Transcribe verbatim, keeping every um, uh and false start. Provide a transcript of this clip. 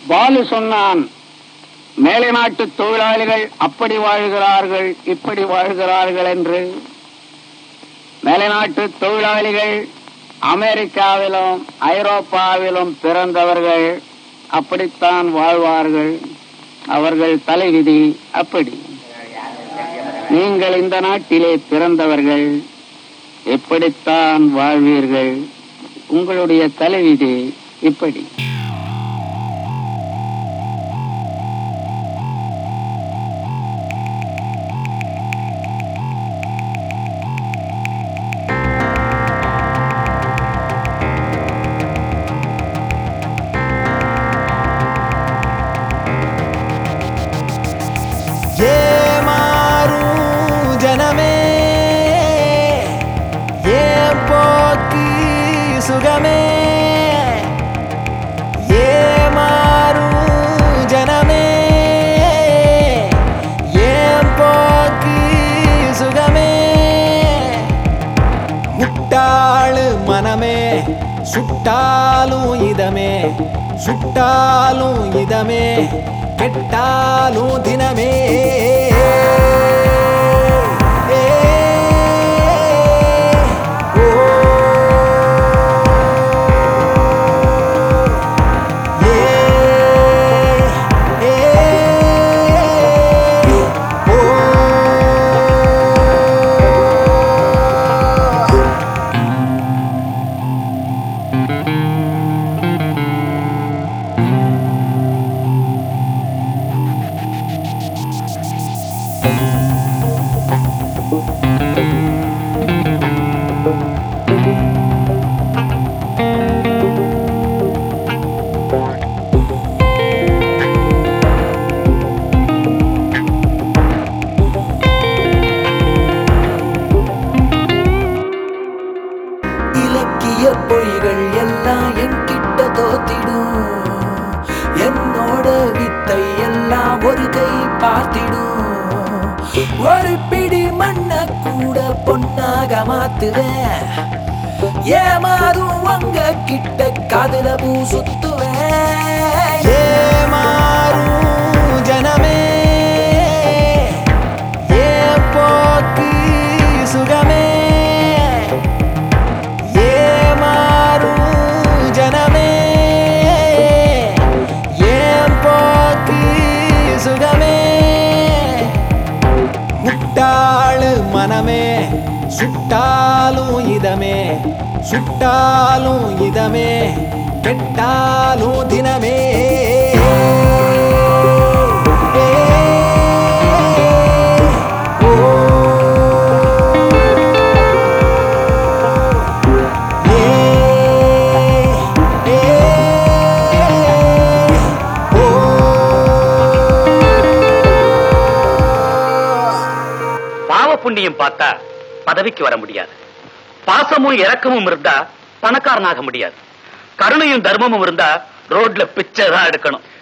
பாலு சொன்னான், மேலை நாட்டு தொழிலாளிகள் அப்படி வாழ்கிறார்கள் இப்படி வாழ்கிறார்கள் என்று. மேலை நாட்டு தொழிலாளிகள் அமெரிக்காவிலும் ஐரோப்பாவிலும் பிறந்தவர்கள் அப்படித்தான் வாழ்வார்கள். அவர்கள் தலைவிதி அப்படி. நீங்கள் இந்த நாட்டிலே பிறந்தவர்கள் எப்படித்தான் வாழ்வீர்கள். உங்களுடைய தலைவிதி இப்படி. சுகமே ஏமாறும் ஜனமே ஏன் போக்கி சுகமே முட்டாளு மனமே சுட்டாலும் இதமே சுட்டாலும் இதமே கெட்டாலும் தினமே பொய்கள் எல்லாம் என் கிட்ட தோத்திடும். என்னோட வித்தை எல்லாம் ஒரு கை பார்த்திடும். ஒரு பிடி மண்ண கூட பொன்னாக மாத்துவேன். ஏமாறும் உங்க கிட்ட காதுல பூ சுத்துவேன். ஏமாறும் ஜனமே ஏன் போக்கு சுகமே மனமே சுட்டாலும் இதமே சுட்டாலும் இதமே கெட்டாலும் தினமே புண்ணியம் பார்த்தா பதவிக்கு வர முடியாது. பாசமும் இரக்கமும் இருந்தா பணக்காரனாக முடியாது. கருணையும் தர்மமும் இருந்தா ரோட்ல பிச்சை தான் எடுக்கணும்.